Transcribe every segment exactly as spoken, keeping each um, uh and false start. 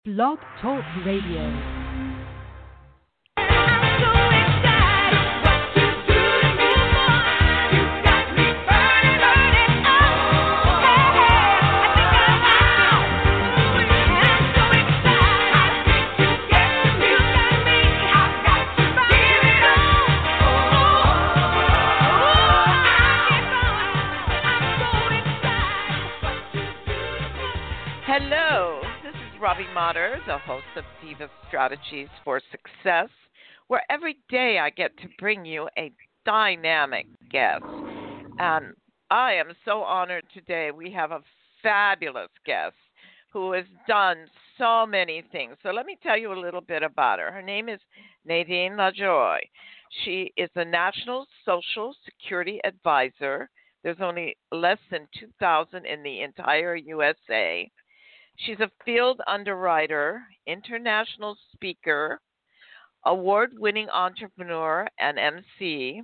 Blog Talk Radio. Hello, this is Robbie Motter, the host of Diva Strategies for Success, where every day I get to bring you a dynamic guest. And I am so honored today. We have a fabulous guest who has done so many things. So let me tell you a little bit about her. Her name is Nadine LaJoie. She is a National Social Security Advisor. There's only less than two thousand in the entire U S A. She's a field underwriter, international speaker, award-winning entrepreneur, and M C.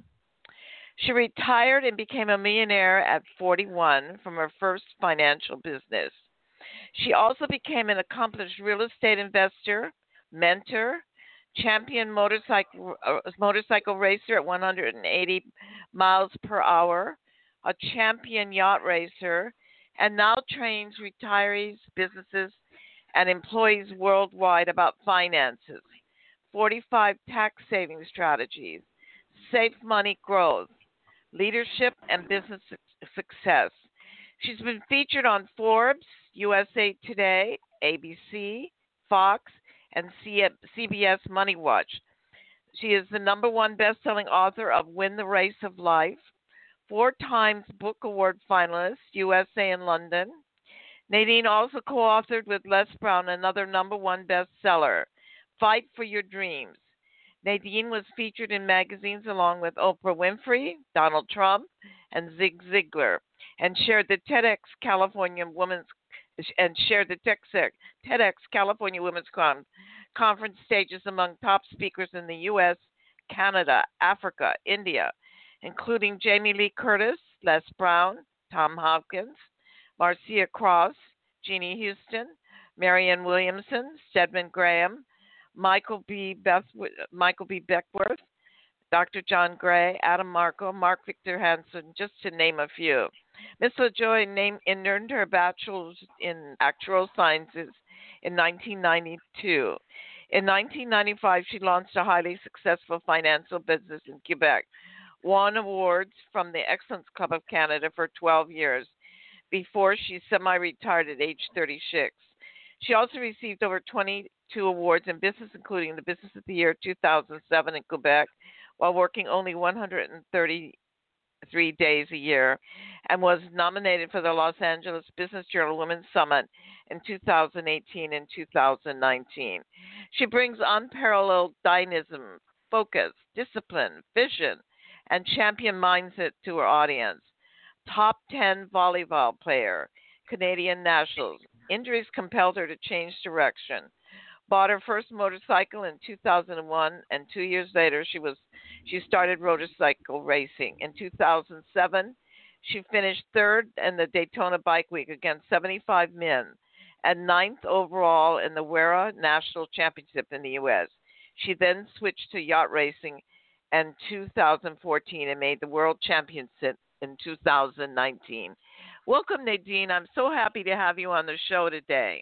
She retired and became a millionaire at forty-one from her first financial business. She also became an accomplished real estate investor, mentor, champion motorcycle, uh, motorcycle racer at one hundred eighty miles per hour, a champion yacht racer, and now trains retirees, businesses, and employees worldwide about finances, forty-five tax saving strategies, safe money growth, leadership, and business success. She's been featured on Forbes, U S A Today, A B C, Fox, and C B S Money Watch. She is the number one best-selling author of Win the Race of Life, four times Book Award finalist, U S A and London. Nadine also co-authored with Les Brown another number one bestseller, Fight for Your Dreams. Nadine was featured in magazines along with Oprah Winfrey, Donald Trump, and Zig Ziglar, and shared the TEDx California Women's and shared the TEDx California Women's Con- Conference stages among top speakers in the U S, Canada, Africa, India, including Jamie Lee Curtis, Les Brown, Tom Hopkins, Marcia Cross, Jeannie Houston, Marianne Williamson, Stedman Graham, Michael B. Beth, Michael B. Beckworth, Doctor John Gray, Adam Marco, Mark Victor Hansen, just to name a few. Miss LaJoie named and earned her bachelor's in actuarial sciences in nineteen ninety-two. In nineteen ninety-five, she launched a highly successful financial business in Quebec, won awards from the Excellence Club of Canada for twelve years before she semi-retired at age thirty-six. She also received over twenty-two awards in business, including the Business of the Year two thousand seven in Quebec, while working only one hundred thirty-three days a year, and was nominated for the Los Angeles Business Journal Women's Summit in two thousand eighteen and two thousand nineteen. She brings unparalleled dynamism, focus, discipline, vision, and champion mindset to her audience. Top ten volleyball player, Canadian Nationals. Injuries compelled her to change direction. Bought her first motorcycle in two thousand one, and two years later she was she started motorcycle racing. In two thousand seven, she finished third in the Daytona Bike Week against seventy-five men, and ninth overall in the WERA National Championship in the U S. She then switched to yacht racing in two thousand fourteen and made the World Championship in two thousand nineteen. Welcome, Nadine. I'm so happy to have you on the show today.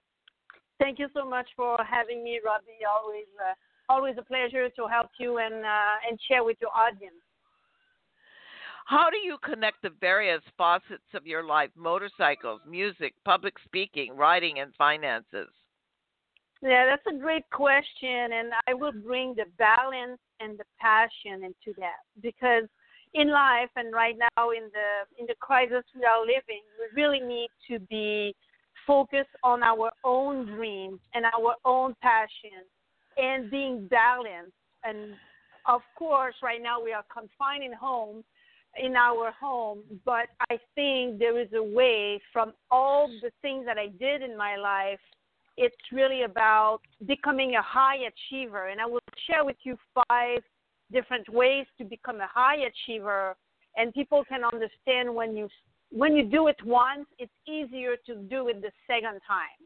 Thank you so much for having me, Robbie. Always, uh, always a pleasure to help you and uh, and share with your audience. How do you connect the various facets of your life: motorcycles, music, public speaking, writing, and finances? Yeah, that's a great question, and I will bring the balance and the passion into that, because in life and right now in the in the crisis we are living, we really need to be focused on our own dreams and our own passion and being balanced. And of course, right now we are confined in home, in our home, but I think there is a way from all the things that I did in my life. It's really about becoming a high achiever, and I will share with you five different ways to become a high achiever, and people can understand when you when you do it once, it's easier to do it the second time.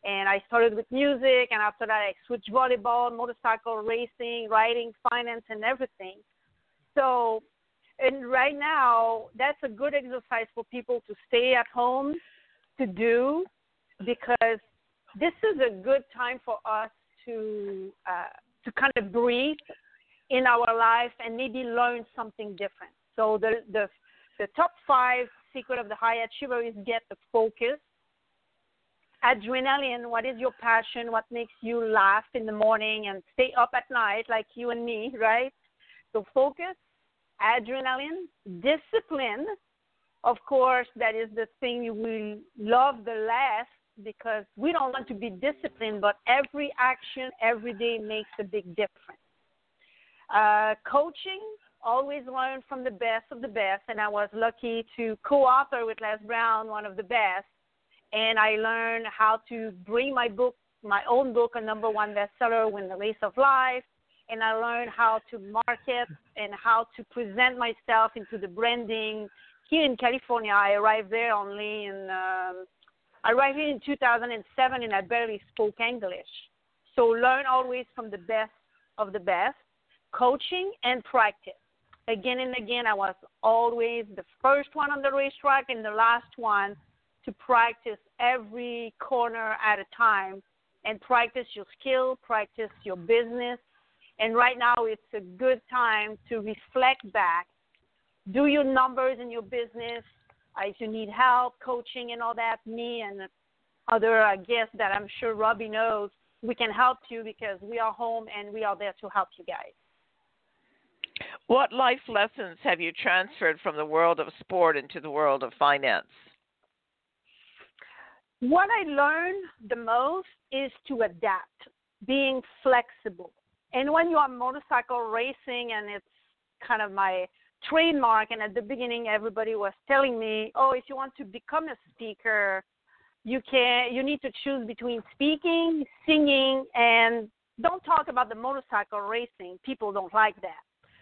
And I started with music, and after that I switched volleyball, motorcycle racing, writing, finance, and everything. So, and right now, that's a good exercise for people to stay at home to do, because this is a good time for us to uh, to kind of breathe in our life and maybe learn something different. So the the the top five secret of the high achiever is get the focus. Adrenaline, what is your passion? What makes you laugh in the morning and stay up at night like you and me, right? So focus, adrenaline, discipline. Of course, that is the thing we love the last, because we don't want to be disciplined, but every action every day makes a big difference. Uh, coaching, always learn from the best of the best, and I was lucky to co-author with Les Brown, one of the best, and I learned how to bring my book, my own book, a number one bestseller, Win the Race of Life, and I learned how to market and how to present myself into the branding. Here in California, I arrived there only in, um, I arrived here in two thousand seven, and I barely spoke English. So learn always from the best of the best, coaching and practice. Again and again, I was always the first one on the racetrack and the last one to practice every corner at a time and practice your skill, practice your business. And right now it's a good time to reflect back. Do your numbers in your business. Uh, if you need help, coaching and all that, me and other uh, guests that I'm sure Robbie knows, we can help you because we are home and we are there to help you guys. What life lessons have you transferred from the world of sport into the world of finance? What I learned the most is to adapt, being flexible. And when you are motorcycle racing, and it's kind of my trademark, and at the beginning everybody was telling me, oh, if you want to become a speaker, you can you need to choose between speaking, singing, and don't talk about the motorcycle racing. People don't like that.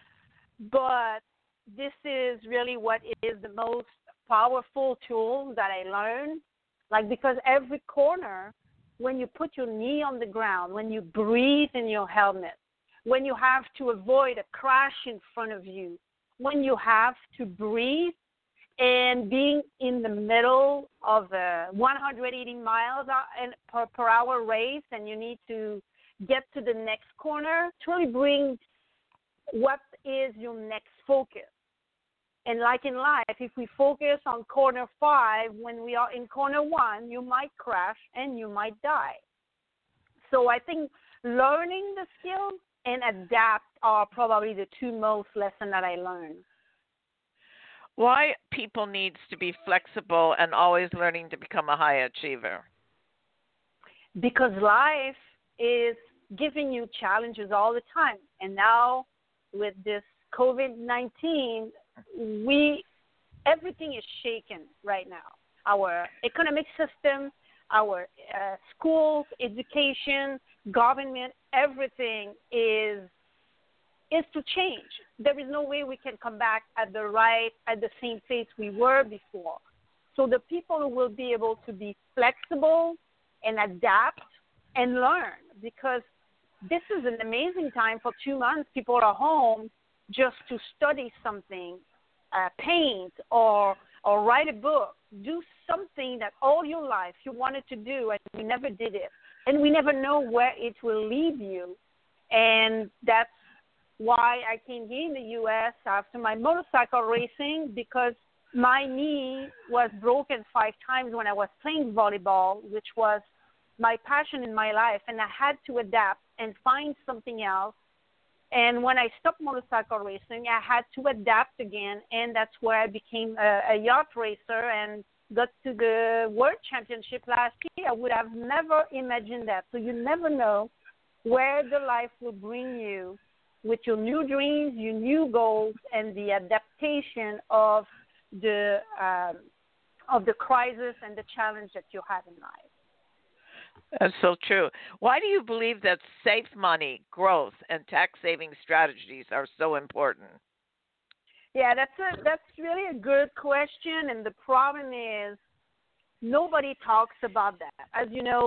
But this is really what is the most powerful tool that I learned. Like, because every corner, when you put your knee on the ground, when you breathe in your helmet, when you have to avoid a crash in front of you, when you have to breathe, and being in the middle of a one hundred eighty miles per, per hour race, and you need to get to the next corner, to really bring what is your next focus. And like in life, if we focus on corner five, when we are in corner one, you might crash and you might die. So I think learning the skills and adapt are probably the two most lessons that I learned. Why people needs to be flexible and always learning to become a high achiever? Because life is giving you challenges all the time. And now with this COVID nineteen, we everything is shaken right now. Our economic system, our uh, schools, education, government, everything is is to change. There is no way we can come back at the right, at the same place we were before. So the people who will be able to be flexible and adapt and learn, because this is an amazing time. For two months, people are home just to study something, uh, paint or or write a book, do something that all your life you wanted to do and you never did it. And we never know where it will lead you. And that's why I came here in the U S after my motorcycle racing, because my knee was broken five times when I was playing volleyball, which was my passion in my life, and I had to adapt and find something else. And when I stopped motorcycle racing, I had to adapt again, and that's where I became a, a yacht racer and got to the World Championship last year. I would have never imagined that. So you never know where the life will bring you with your new dreams, your new goals, and the adaptation of the um, of the crisis and the challenge that you have in life. That's so true. Why do you believe that safe money, growth, and tax-saving strategies are so important? Yeah, that's a that's really a good question, and the problem is nobody talks about that. As you know,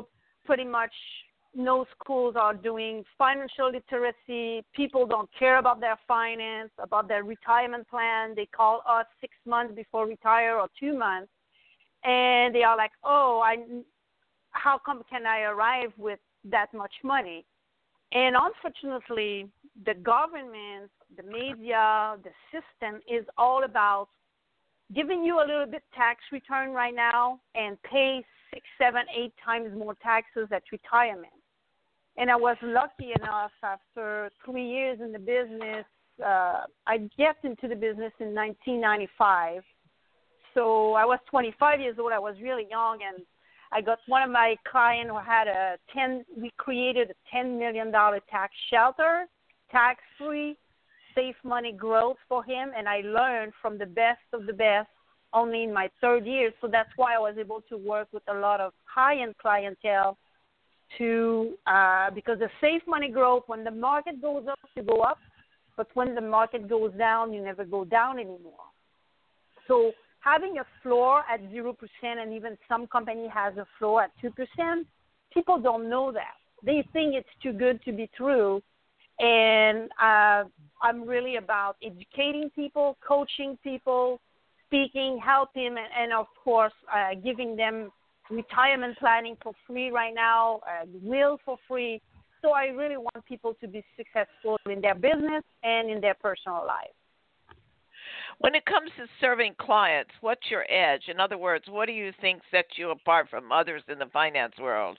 pretty much no schools are doing financial literacy. People don't care about their finance, about their retirement plan. They call us six months before retire or two months, and they are like, oh, I, how come can I arrive with that much money? And unfortunately, the government, the media, the system is all about giving you a little bit tax return right now and pay six, seven, eight times more taxes at retirement. And I was lucky enough after three years in the business, uh, I get into the business in nineteen ninety-five. So I was twenty-five years old. I was really young, and I got one of my clients who had a ten. We created a ten million dollar tax shelter, tax-free, safe money growth for him, and I learned from the best of the best only in my third year. So that's why I was able to work with a lot of high-end clientele. To uh, because the safe money growth, when the market goes up, you go up, but when the market goes down, you never go down anymore. So having a floor at zero percent, and even some company has a floor at two percent, people don't know that. They think it's too good to be true, and uh, I'm really about educating people, coaching people, speaking, helping, and, and of course, uh, giving them retirement planning for free right now, uh, will for free. So I really want people to be successful in their business and in their personal life. When it comes to serving clients, what's your edge? In other words, what do you think sets you apart from others in the finance world?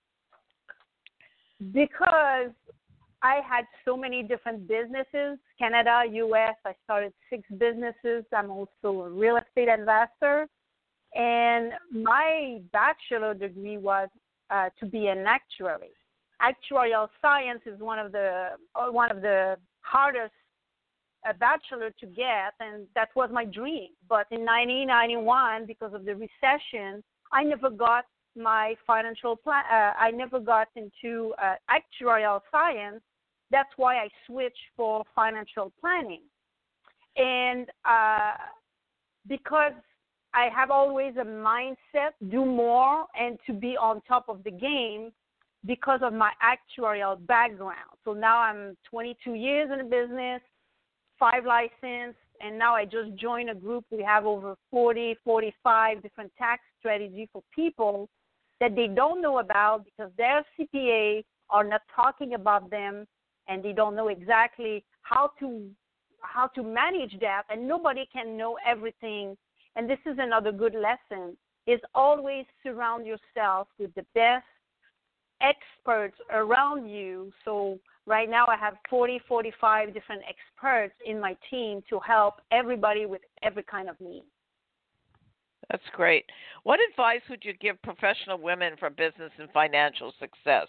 Because I had so many different businesses, Canada, U S, I started six businesses. I'm also a real estate investor. And my bachelor degree was uh, to be an actuary. Actuarial science is one of the uh, one of the hardest uh, bachelor to get, and that was my dream. But in nineteen ninety-one, because of the recession, I never got my financial plan. Uh, I never got into uh, actuarial science. That's why I switched for financial planning, and uh, because I have always a mindset, do more and to be on top of the game because of my actuarial background. So now I'm twenty-two years in the business, five license, and now I just joined a group. We have over forty, forty-five different tax strategies for people that they don't know about because their C P A are not talking about them, and they don't know exactly how to how to manage that, and nobody can know everything. And this is another good lesson, is always surround yourself with the best experts around you. So right now I have forty, forty-five different experts in my team to help everybody with every kind of need. That's great. What advice would you give professional women for business and financial success?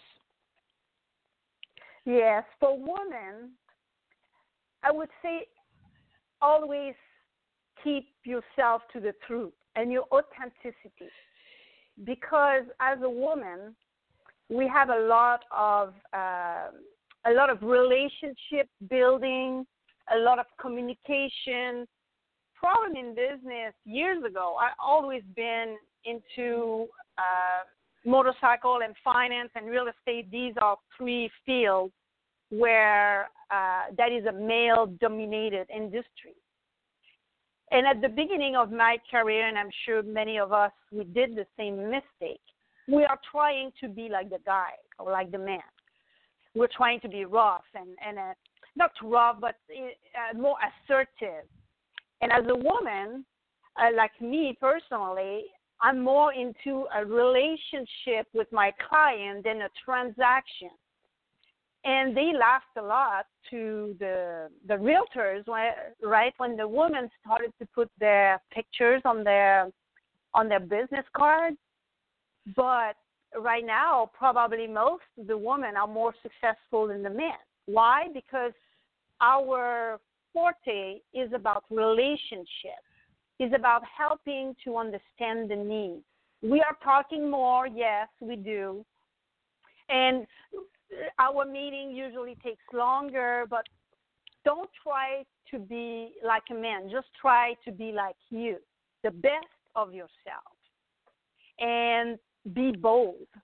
Yes, for women, I would say always keep yourself to the truth and your authenticity, because as a woman, we have a lot of uh, a lot of relationship building, a lot of communication. Problem in business years ago, I always been into uh, motorcycle and finance and real estate. These are three fields where uh, that is a male-dominated industry. And at the beginning of my career, and I'm sure many of us, we did the same mistake. We are trying to be like the guy or like the man. We're trying to be rough and, and uh, not rough, but uh, more assertive. And as a woman, uh, like me personally, I'm more into a relationship with my client than a transaction. And they laughed a lot to the the realtors, right? When the women started to put their pictures on their on their business cards. But right now, probably most of the women are more successful than the men. Why? Because our forte is about relationship. Is about helping to understand the needs. We are talking more, yes, we do. And our meeting usually takes longer, but don't try to be like a man. Just try to be like you, the best of yourself. And be bold.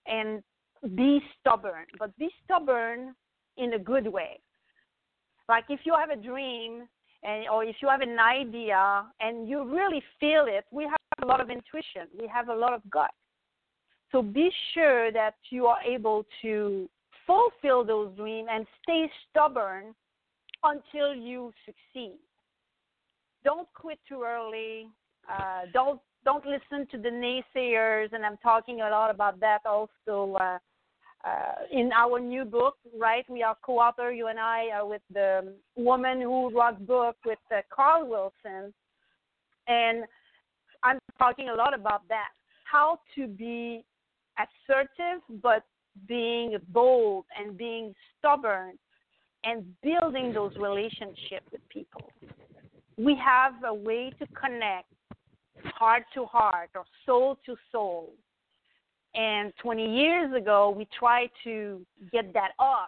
and be stubborn, but be stubborn in a good way. Like if you have a dream and or if you have an idea and you really feel it, we have a lot of intuition. We have a lot of gut. So be sure that you are able to fulfill those dreams and stay stubborn until you succeed. Don't quit too early. Uh, don't don't listen to the naysayers, and I'm talking a lot about that also uh, uh, in our new book, right? We are co-author, you and I, are with the Woman Who Rock book with uh, Carl Wilson, and I'm talking a lot about that, how to be assertive but being bold and being stubborn and building those relationships with people. We have a way to connect heart to heart or soul to soul. And twenty years ago, we tried to get that off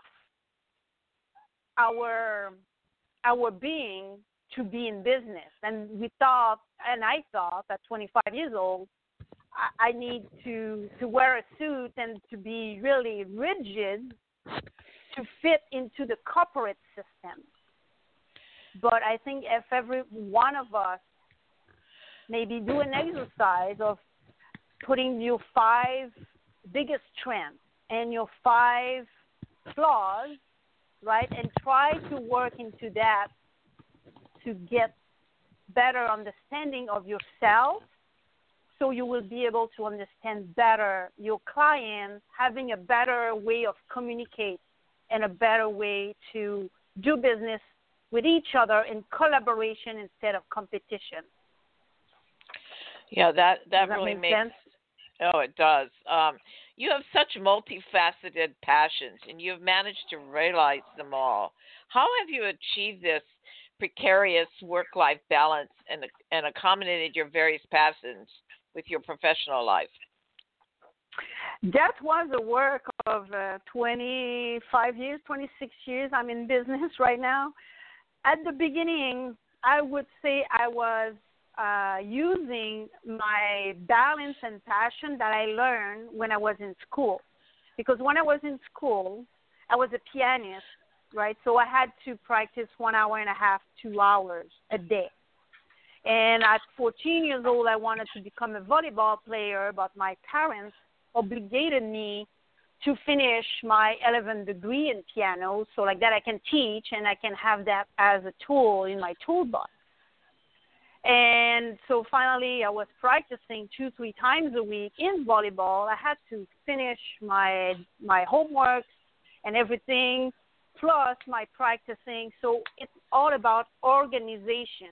our our being to be in business. And we thought, and I thought at twenty-five years old, I, I need to, to wear a suit and to be really rigid to fit into the corporate system. But I think if every one of us maybe do an exercise of putting your five biggest strengths and your five flaws, right, and try to work into that to get better understanding of yourself, so you will be able to understand better your clients, having a better way of communicate and a better way to do business with each other in collaboration instead of competition. Yeah, that, that, Does that really make makes sense? Oh, it does. Um, you have such multifaceted passions, and you have managed to realize them all. How have you achieved this precarious work-life balance and, and accommodated your various passions with your professional life? That was a work of uh, twenty-five years, twenty-six years. I'm in business right now. At the beginning, I would say I was uh, using my balance and passion that I learned when I was in school. Because when I was in school, I was a pianist, right? So I had to practice one hour and a half, two hours a day. And at fourteen years old, I wanted to become a volleyball player, but my parents obligated me to finish my eleventh degree in piano, so like that I can teach and I can have that as a tool in my toolbox. And so finally I was practicing two, three times a week in volleyball. I had to finish my my homework and everything, plus my practicing. So it's all about organization.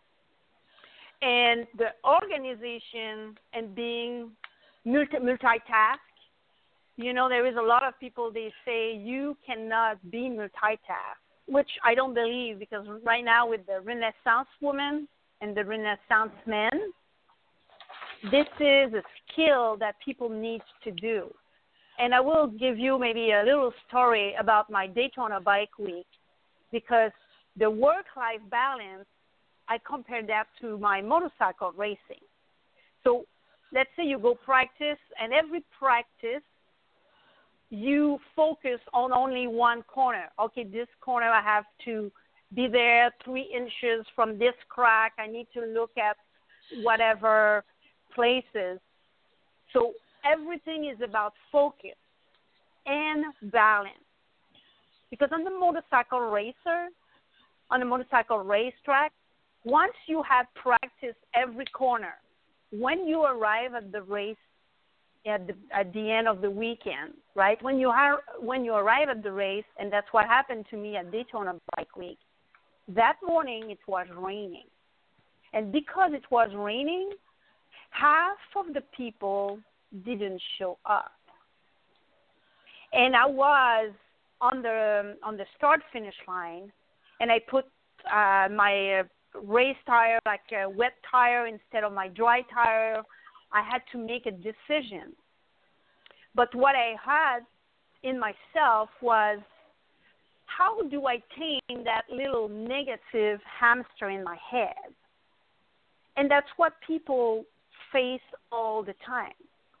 And the organization and being multi- multitask, you know, there is a lot of people, they say you cannot be multitask, which I don't believe, because right now with the Renaissance woman and the Renaissance men, this is a skill that people need to do. And I will give you maybe a little story about my Daytona Bike Week, because the work-life balance, I compare that to my motorcycle racing. So let's say you go practice, and every practice, you focus on only one corner. Okay, this corner I have to be there three inches from this crack. I need to look at whatever places. So everything is about focus and balance. Because on the motorcycle racer, on the motorcycle racetrack, once you have practiced every corner, when you arrive at the race at the, at the end of the weekend, right, when you, are, when you arrive at the race, and that's what happened to me at Daytona Bike Week, that morning it was raining. And because it was raining, half of the people didn't show up. And I was on the on the start finish line, and I put uh, my uh, race tire, like a wet tire instead of my dry tire. I had to make a decision. But what I had in myself was, how do I tame that little negative hamster in my head? And that's what people face all the time.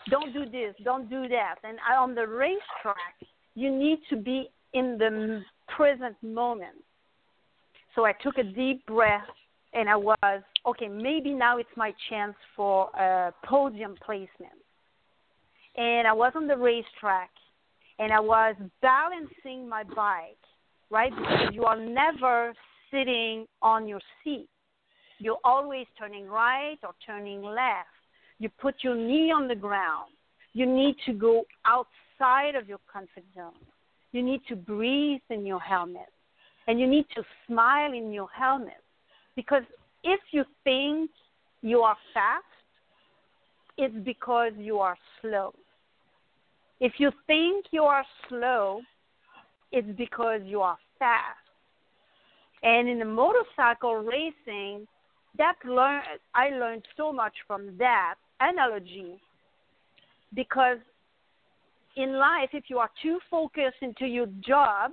don't do this, don't do that. And on the racetrack, you need to be in the present moment. So I took a deep breath, and I was, okay, maybe now it's my chance for a podium placement. And I was on the racetrack, and I was balancing my bike, right? Because you are never sitting on your seat. You're always turning right or turning left. You put your knee on the ground. You need to go outside of your comfort zone. You need to breathe in your helmet. And you need to smile in your helmet. Because if you think you are fast, it's because you are slow. If you think you are slow, it's because you are fast. And in the motorcycle racing, that learn, I learned so much from that analogy, because in life, if you are too focused into your job,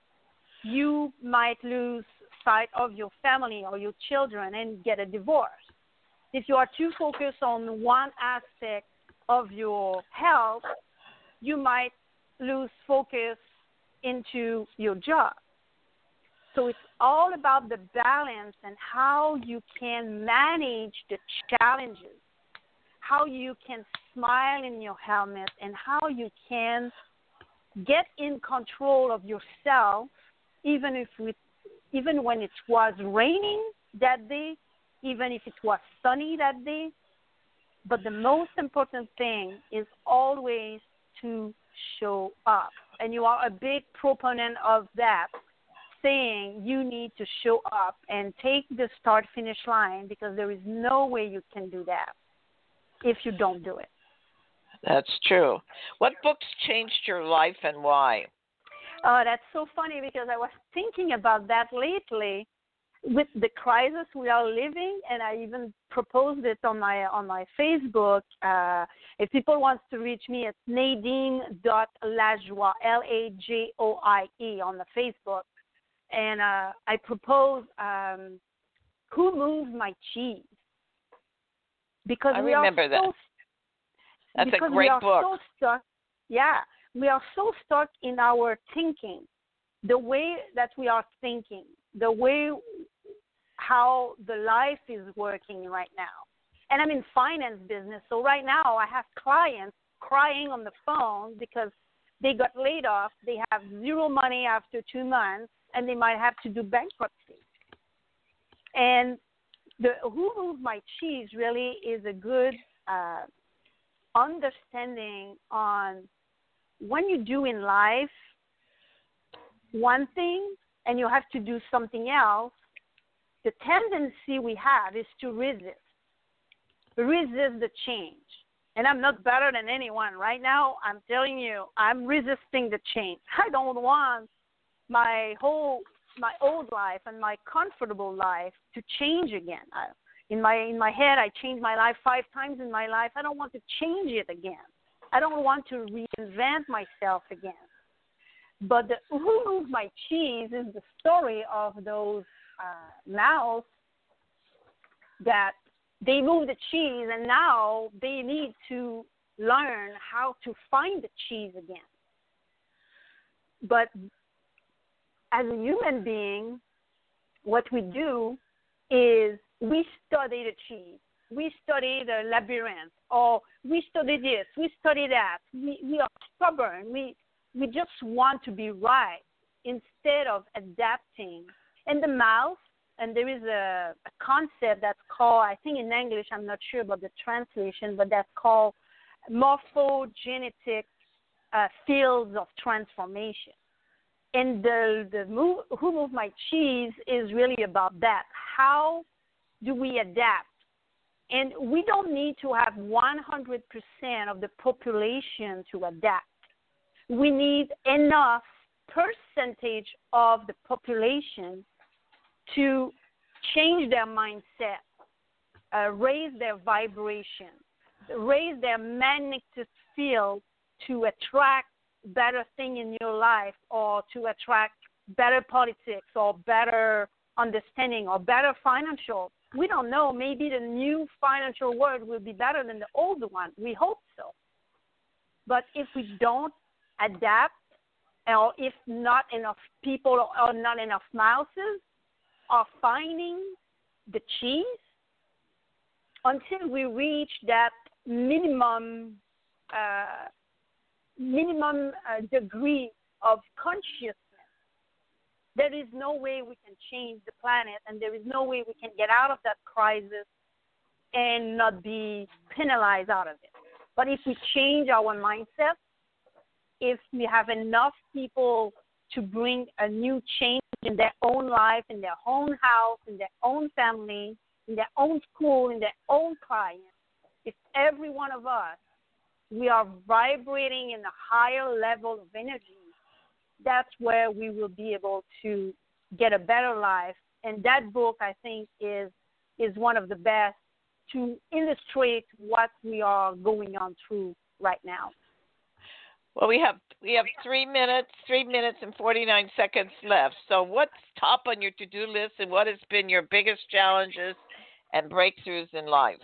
you might lose sight of your family or your children and get a divorce. If you are too focused on one aspect of your health, you might lose focus into your job. So it's all about the balance and how you can manage the challenges, how you can smile in your helmet, and how you can get in control of yourself, even if we, even when it was raining that day, even if it was sunny that day. But the most important thing is always to show up. And you are a big proponent of that, saying you need to show up and take the start-finish line, because there is no way you can do that if you don't do it. That's true. What books changed your life and why? Oh, that's so funny, because I was thinking about that lately with the crisis we are living, and I even proposed it on my on my Facebook. Uh, if people want to reach me, it's Nadine dot Lajoie, L A J O I E, on the Facebook. And uh, I propose um, Who Moved My Cheese? Because I we remember are that. so, That's because a great we are book. So stuck, yeah, we are so stuck in our thinking, the way that we are thinking, the way how the life is working right now. And I'm in finance business, so right now I have clients crying on the phone because they got laid off, they have zero money after two months, and they might have to do bankruptcy. And the Who Moved My Cheese really is a good uh, understanding on when you do in life one thing and you have to do something else, the tendency we have is to resist, resist the change. And I'm not better than anyone. Right now, I'm telling you, I'm resisting the change. I don't want my whole, my old life and my comfortable life to change again. I, in my in my head, I changed my life five times in my life. I don't want to change it again. I don't want to reinvent myself again. But the Who Moved My Cheese is the story of those uh, mouse that they move the cheese, and now they need to learn how to find the cheese again. But as a human being, what we do is we study the cheese. We study the labyrinth, or we study this, we study that. We, we are stubborn. We, we just want to be right instead of adapting. And the mouse, and there is a, a concept that's called, I think in English, I'm not sure about the translation, but that's called morphogenetic uh, fields of transformation. And the, the move, Who Moved My Cheese is really about that. How do we adapt? And we don't need to have one hundred percent of the population to adapt. We need enough percentage of the population to change their mindset, uh, raise their vibration, raise their magnetic field to attract better thing in your life, or to attract better politics or better understanding or better financial. We don't know. Maybe the new financial world will be better than the old one. We hope so. But if we don't adapt, or if not enough people or not enough mouses are finding the cheese, until we reach that minimum uh, minimum uh, degree of consciousness, there is no way we can change the planet, and there is no way we can get out of that crisis and not be penalized out of it. But if we change our mindset, if we have enough people to bring a new change in their own life, in their own house, in their own family, in their own school, in their own clients, if every one of us, we are vibrating in a higher level of energy, that's where we will be able to get a better life. And that book, I think, is is one of the best to illustrate what we are going on through right now. Well, we have we have three minutes, three minutes and forty-nine seconds left. So what's top on your to-do list, and what has been your biggest challenges and breakthroughs in life?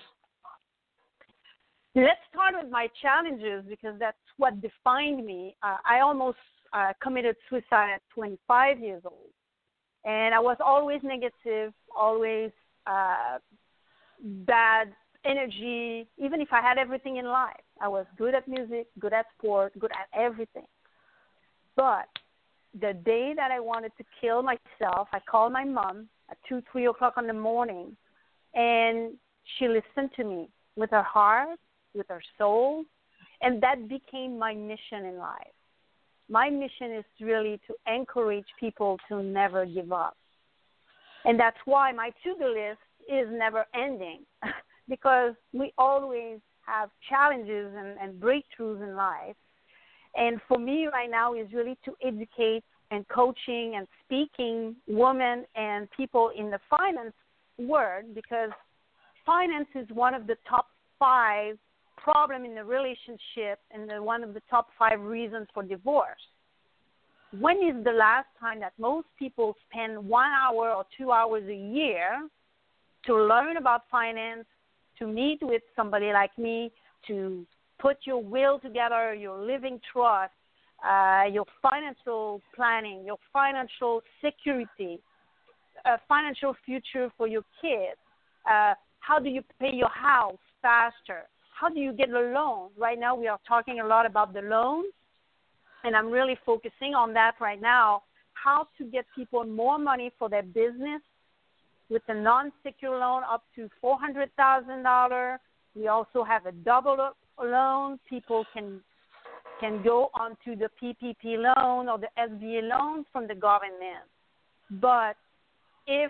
Let's start with my challenges, because that's what defined me. Uh, I almost uh, committed suicide at twenty-five years old. And I was always negative, always uh, bad energy, even if I had everything in life. I was good at music, good at sport, good at everything. But the day that I wanted to kill myself, I called my mom at two, three o'clock in the morning, and she listened to me with her heart, with her soul, and that became my mission in life. My mission is really to encourage people to never give up. And that's why my to-do list is never ending, because we always have challenges and, and breakthroughs in life. And for me right now is really to educate and coaching and speaking women and people in the finance world, because finance is one of the top five problem in the relationship and the, one of the top five reasons for divorce. When is the last time that most people spend one hour or two hours a year to learn about finance, to meet with somebody like me, to put your will together, your living trust, uh, your financial planning, your financial security, a financial future for your kids? Uh, how do you pay your house faster? How do you get a loan? Right now we are talking a lot about the loans, and I'm really focusing on that right now, how to get people more money for their business with a non-secure loan up to four hundred thousand dollars. We also have a double loan. People can can go onto the P P P loan or the S B A loan from the government. But if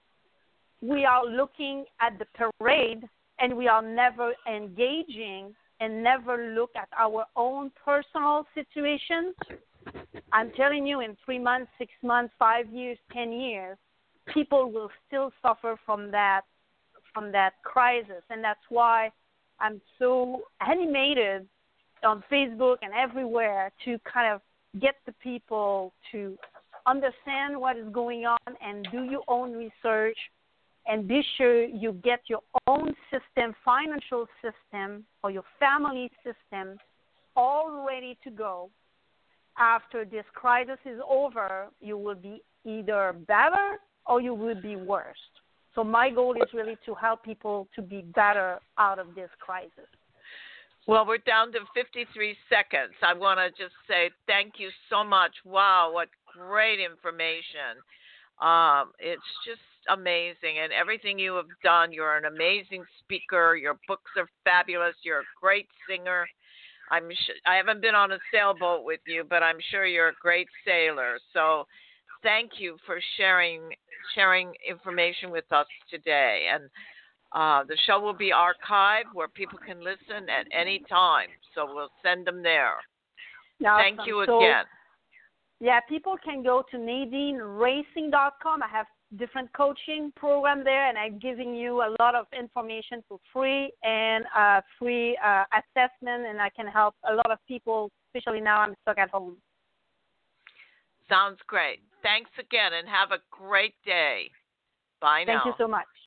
we are looking at the parade and we are never engaging and never look at our own personal situations, I'm telling you, in three months, six months, five years, ten years, people will still suffer from that from that crisis. And that's why I'm so animated on Facebook and everywhere to kind of get the people to understand what is going on and do your own research, and be sure you get your own system, financial system, or your family system all ready to go. After this crisis is over, you will be either better or you will be worse. So my goal is really to help people to be better out of this crisis. Well, we're down to fifty-three seconds. I want to just say thank you so much. Wow, what great information. Um, it's just amazing, and everything you have done. You're an amazing speaker. Your books are fabulous. You're a great singer. I'm sh- I haven't been on a sailboat with you, but I'm sure you're a great sailor. So thank you for sharing sharing information with us today. And uh, the show will be archived where people can listen at any time. So we'll send them there. Awesome. Thank you so, again. Yeah, people can go to nadine racing dot com. I have different coaching program there, and I'm giving you a lot of information for free and uh, free uh, assessment, and I can help a lot of people, especially now I'm stuck at home. Sounds great. Thanks again, and have a great day. Bye now. Thank you so much.